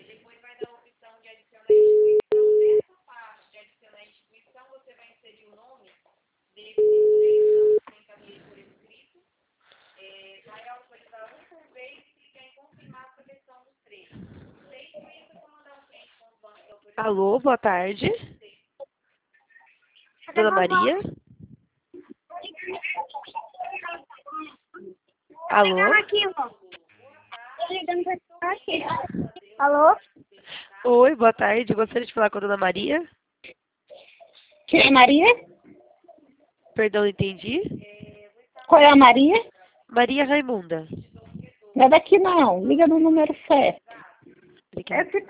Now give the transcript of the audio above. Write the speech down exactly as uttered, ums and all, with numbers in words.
Alô, boa tarde. Dona Maria? Alô? Alô? Oi, boa tarde. Gostaria de falar com a Dona Maria? Quem é Maria? Perdão, não entendi. Qual é a Maria? Maria Raimunda. Não é daqui não, liga no número certo. Obrigada. Esse